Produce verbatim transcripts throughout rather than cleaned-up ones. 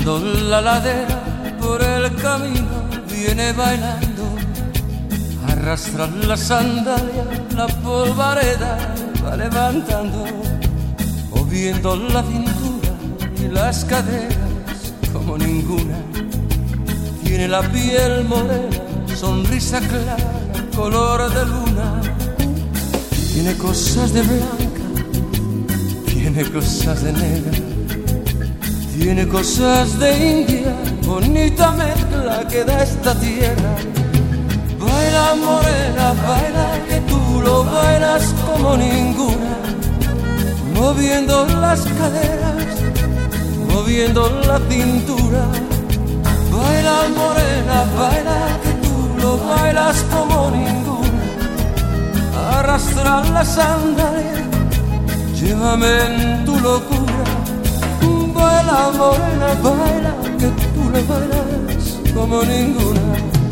Bajando la ladera por el camino viene bailando, arrastra la sandalia, la polvareda va levantando, moviendo la cintura y las caderas como ninguna. Tiene la piel morena, sonrisa clara, color de luna. Tiene cosas de blanca, tiene cosas de negra, tiene cosas de India, bonita mezcla que da esta tierra. Baila morena, baila que tú lo bailas como ninguna, moviendo las caderas, moviendo la cintura. Baila morena, baila que tú lo bailas como ninguna, arrastra la sandalia, llévame en tu locura. Baila morena, baila que tú lo bailas como ninguna.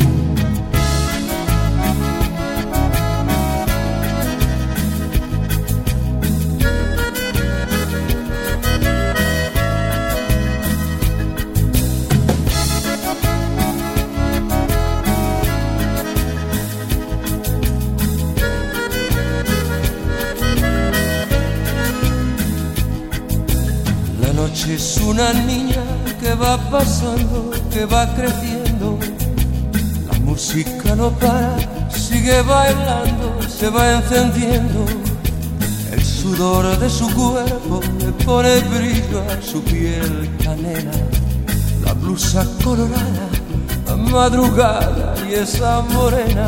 La noche es una niña que va pasando, que va creciendo. La música no para, sigue bailando, se va encendiendo. El sudor de su cuerpo le pone brillo a su piel canela. La blusa colorada, la madrugada y esa morena.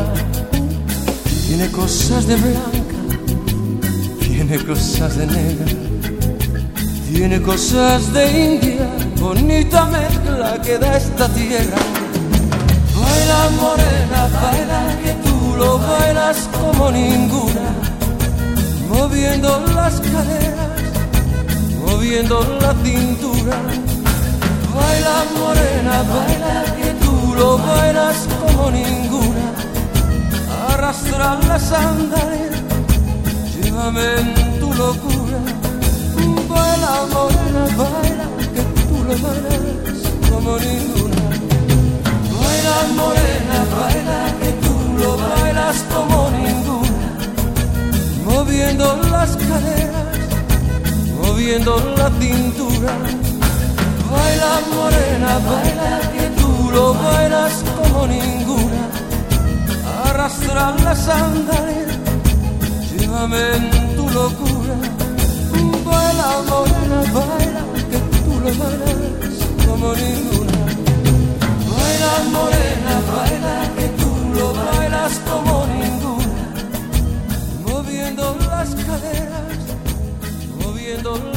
Tiene cosas de blanca, tiene cosas de negra, tiene cosas de India, bonita mezcla que da esta tierra. Baila morena, baila que tú lo bailas como ninguna, moviendo las caderas, moviendo la cintura. Baila morena, baila que tú lo bailas como ninguna, arrastra la sandalia, llévame en tu locura. Baila morena, baila que tú lo bailas como ninguna. Baila morena, baila que tú lo bailas como ninguna, moviendo las caderas, moviendo la cintura. Baila morena, baila que tú lo bailas como ninguna, arrastra la sandalia, llévame en tu locura. Baila morena, baila que tú lo bailas como ninguna. Baila morena, baila que tú lo bailas como ninguna, moviendo las caderas, moviendo